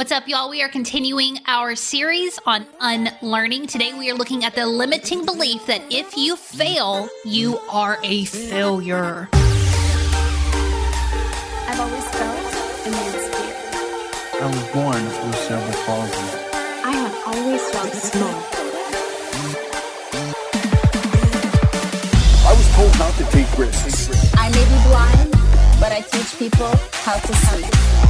What's up, y'all? We are continuing our series on unlearning. Today, we are looking at the limiting belief that if you fail, you are a failure. I've always felt immense fear. I was born with cerebral palsy. I have always felt small. I was told not to take risks. I may be blind, but I teach people how to see.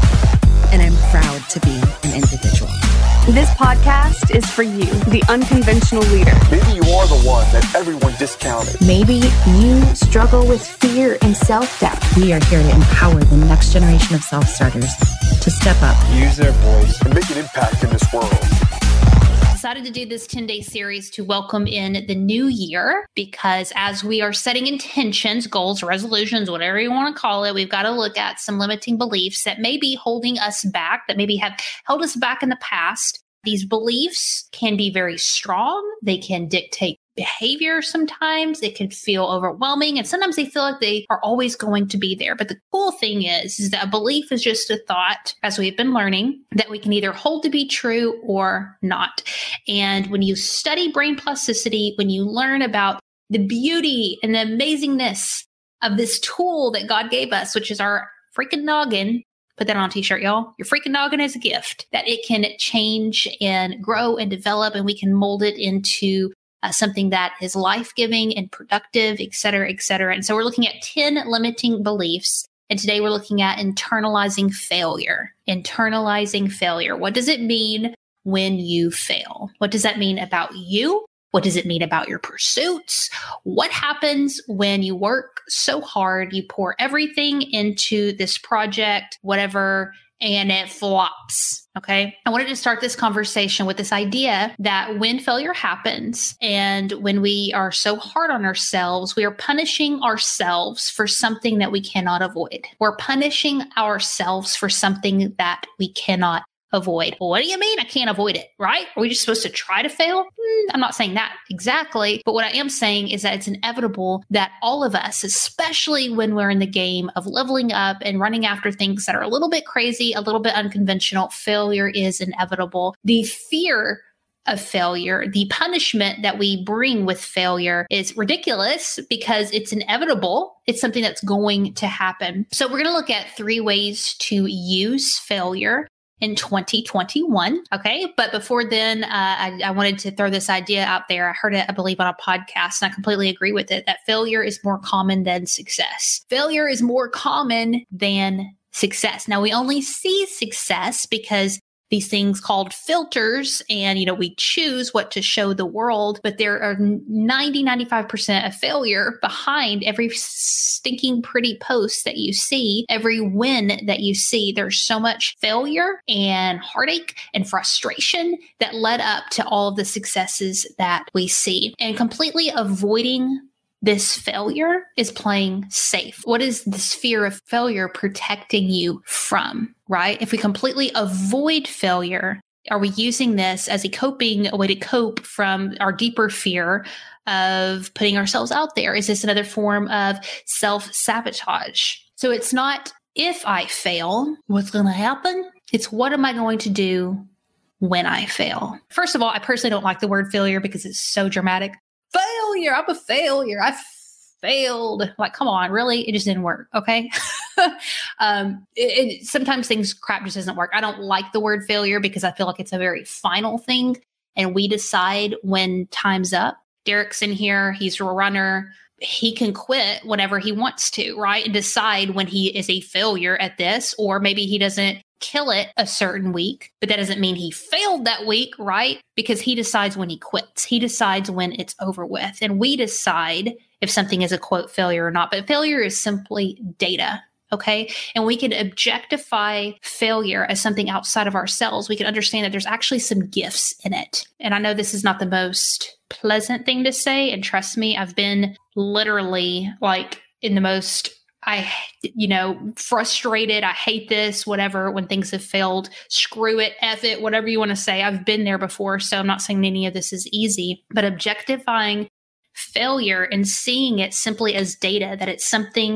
And I'm proud to be an individual. This podcast is for you, the unconventional leader. Maybe you are the one that everyone discounted. Maybe you struggle with fear and self-doubt. We are here to empower the next generation of self-starters to step up, Use their voice. And make an impact in this world. Decided to do this 10-day series to welcome in the new year, because as we are setting intentions, goals, resolutions, whatever you want to call it, we've got to look at some limiting beliefs that may be holding us back, that maybe have held us back in the past. These beliefs can be very strong. They can dictate behavior sometimes. It can feel overwhelming, and sometimes they feel like they are always going to be there. But the cool thing is that a belief is just a thought, as we've been learning, that we can either hold to be true or not. And when you study brain plasticity, when you learn about the beauty and the amazingness of this tool that God gave us, which is our freaking noggin, put that on a t-shirt, y'all. Your freaking noggin is a gift, that it can change and grow and develop, and we can mold it into something that is life-giving and productive, et cetera, et cetera. And so we're looking at 10 limiting beliefs. And today we're looking at internalizing failure. Internalizing failure. What does it mean when you fail? What does that mean about you? What does it mean about your pursuits? What happens when you work so hard, you pour everything into this project, whatever, and it flops? Okay. I wanted to start this conversation with this idea that when failure happens and when we are so hard on ourselves, we are punishing ourselves for something that we cannot avoid. We're punishing ourselves for something that we cannot avoid. Well, what do you mean I can't avoid it, right? Are we just supposed to try to fail? I'm not saying that exactly, but what I am saying is that it's inevitable that all of us, especially when we're in the game of leveling up and running after things that are a little bit crazy, a little bit unconventional, failure is inevitable. The fear of failure, the punishment that we bring with failure is ridiculous because it's inevitable. It's something that's going to happen. So we're going to look at 3 ways to use failure in 2021. Okay. But before then, I wanted to throw this idea out there. I heard it, I believe, on a podcast, and I completely agree with it, that failure is more common than success. Failure is more common than success. Now, we only see success because these things called filters, and, we choose what to show the world, but there are 95% of failure behind every stinking pretty post that you see, every win that you see. There's so much failure and heartache and frustration that led up to all of the successes that we see. And completely avoiding this failure is playing safe. What is this fear of failure protecting you from, right? If we completely avoid failure, are we using this as a way to cope from our deeper fear of putting ourselves out there? Is this another form of self-sabotage? So it's not if I fail, what's going to happen? It's what am I going to do when I fail? First of all, I personally don't like the word failure because it's so dramatic. Failure. I'm a failure. I failed. Like, come on, really? It just didn't work. Okay. Sometimes crap just doesn't work. I don't like the word failure because I feel like it's a very final thing, and we decide when time's up. Derek's in here. He's a runner. He can quit whenever he wants to, right? And decide when he is a failure at this, or maybe he doesn't kill it a certain week, but that doesn't mean he failed that week, right? Because he decides when he quits. He decides when it's over with. And we decide if something is a quote failure or not. But failure is simply data. Okay. And we can objectify failure as something outside of ourselves. We can understand that there's actually some gifts in it. And I know this is not the most pleasant thing to say. And trust me, I've been literally like in the most frustrated. I hate this, whatever, when things have failed, screw it, F it, whatever you want to say. I've been there before. So I'm not saying any of this is easy, but objectifying failure and seeing it simply as data, that it's something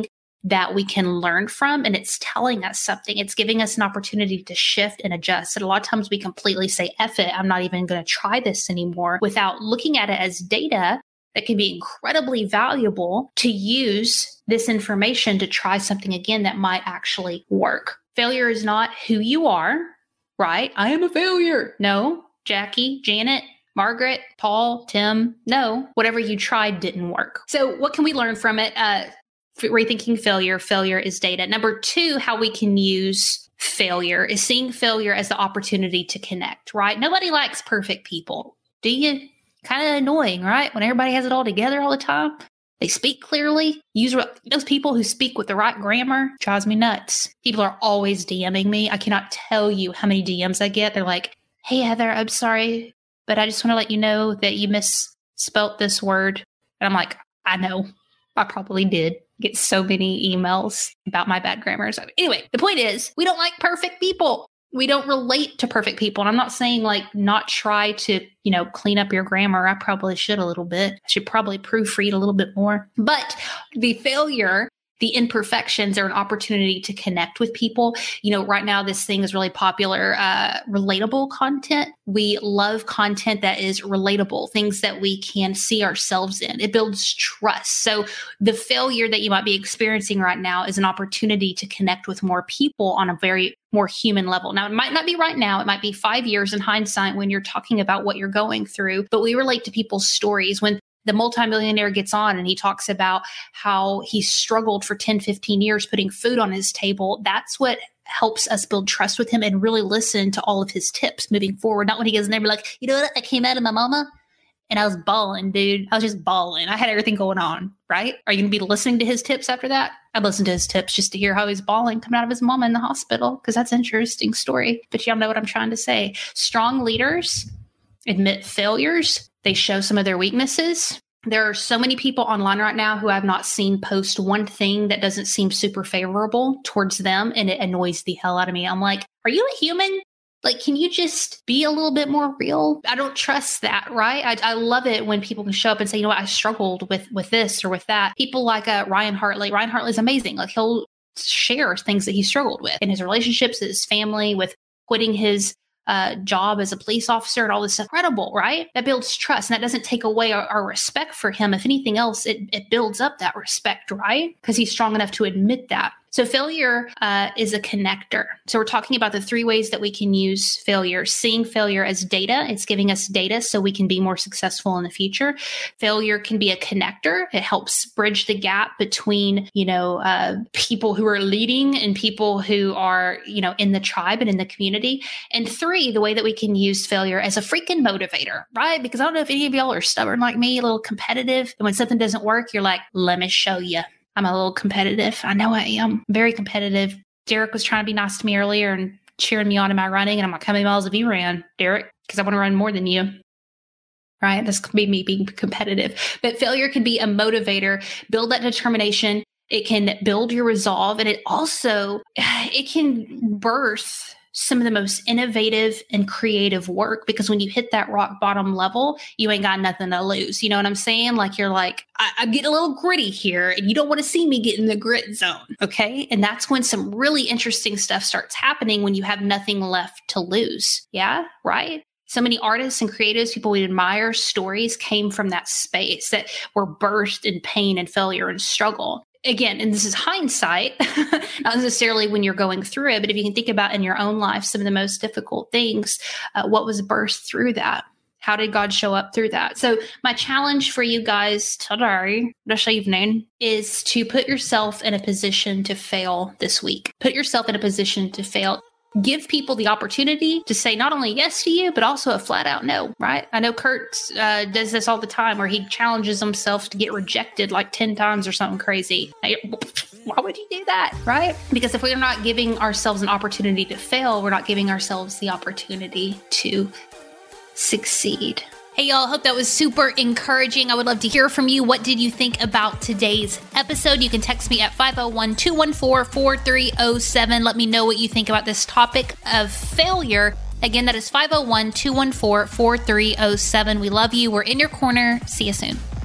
that we can learn from, and it's telling us something. It's giving us an opportunity to shift and adjust. And a lot of times we completely say, F it, I'm not even going to try this anymore, without looking at it as data that can be incredibly valuable to use this information to try something again that might actually work. Failure is not who you are, right? I am a failure. No, Jackie, Janet, Margaret, Paul, Tim, no, whatever you tried didn't work. So what can we learn from it? Rethinking failure. Failure is data. Number 2, how we can use failure is seeing failure as the opportunity to connect, right? Nobody likes perfect people. Do you? Kind of annoying, right? When everybody has it all together all the time. They speak clearly. Those people who speak with the right grammar drives me nuts. People are always DMing me. I cannot tell you how many DMs I get. They're like, hey, Heather, I'm sorry, but I just want to let you know that you misspelt this word. And I'm like, I know. I probably did. Get so many emails about my bad grammar. So anyway, the point is, we don't like perfect people. We don't relate to perfect people. And I'm not saying like not try to, clean up your grammar. I probably should a little bit. I should probably proofread a little bit more. But the failure, the imperfections are an opportunity to connect with people. Right now, this thing is really popular, relatable content. We love content that is relatable, things that we can see ourselves in. It builds trust. So the failure that you might be experiencing right now is an opportunity to connect with more people on a very more human level. Now, it might not be right now. It might be 5 years in hindsight when you're talking about what you're going through, but we relate to people's stories. When the multimillionaire gets on and he talks about how he struggled for 10, 15 years putting food on his table, that's what helps us build trust with him and really listen to all of his tips moving forward. Not when he goes in there and be like, you know what? I came out of my mama and I was bawling, dude. I was just bawling. I had everything going on, right? Are you going to be listening to his tips after that? I'd listen to his tips just to hear how he's bawling coming out of his mama in the hospital, because that's an interesting story. But y'all know what I'm trying to say. Strong leaders admit failures. They show some of their weaknesses. There are so many people online right now who I've not seen post one thing that doesn't seem super favorable towards them, and it annoys the hell out of me. I'm like, are you a human? Like, can you just be a little bit more real? I don't trust that, right? I love it when people can show up and say, you know what, I struggled with this or with that. People like Ryan Hartley. Ryan Hartley's amazing. Like, he'll share things that he struggled with in his relationships, his family, with quitting his job as a police officer and all this stuff. Incredible, right? That builds trust, and that doesn't take away our respect for him. If anything else, it builds up that respect, right? Because he's strong enough to admit that. So failure is a connector. So we're talking about the 3 ways that we can use failure. Seeing failure as data. It's giving us data so we can be more successful in the future. Failure can be a connector. It helps bridge the gap between, people who are leading and people who are, in the tribe and in the community. And 3, the way that we can use failure as a freaking motivator, right? Because I don't know if any of y'all are stubborn like me, a little competitive. And when something doesn't work, you're like, let me show you. I'm a little competitive. I know I am. Very competitive. Derek was trying to be nice to me earlier and cheering me on in my running. And I'm like, how many miles have you ran, Derek? Because I want to run more than you. Right? This could be me being competitive. But failure can be a motivator. Build that determination. It can build your resolve. And it can birth some of the most innovative and creative work, because when you hit that rock bottom level, you ain't got nothing to lose. You know what I'm saying? Like, you're like, I'm getting a little gritty here, and you don't want to see me get in the grit zone. Okay. And that's when some really interesting stuff starts happening, when you have nothing left to lose. Yeah. Right. So many artists and creatives, people we admire, stories came from that space that were birthed in pain and failure and struggle. Again, and this is hindsight, not necessarily when you're going through it, but if you can think about in your own life, some of the most difficult things, what was birthed through that? How did God show up through that? So my challenge for you guys today, this evening, is to put yourself in a position to fail this week. Put yourself in a position to fail. Give people the opportunity to say not only yes to you, but also a flat out no, right? I know Kurt does this all the time, where he challenges himself to get rejected like 10 times or something crazy. Why would you do that, right? Because if we're not giving ourselves an opportunity to fail, we're not giving ourselves the opportunity to succeed. Hey, y'all, hope that was super encouraging. I would love to hear from you. What did you think about today's episode? You can text me at 501-214-4307. Let me know what you think about this topic of failure. Again, that is 501-214-4307. We love you. We're in your corner. See you soon.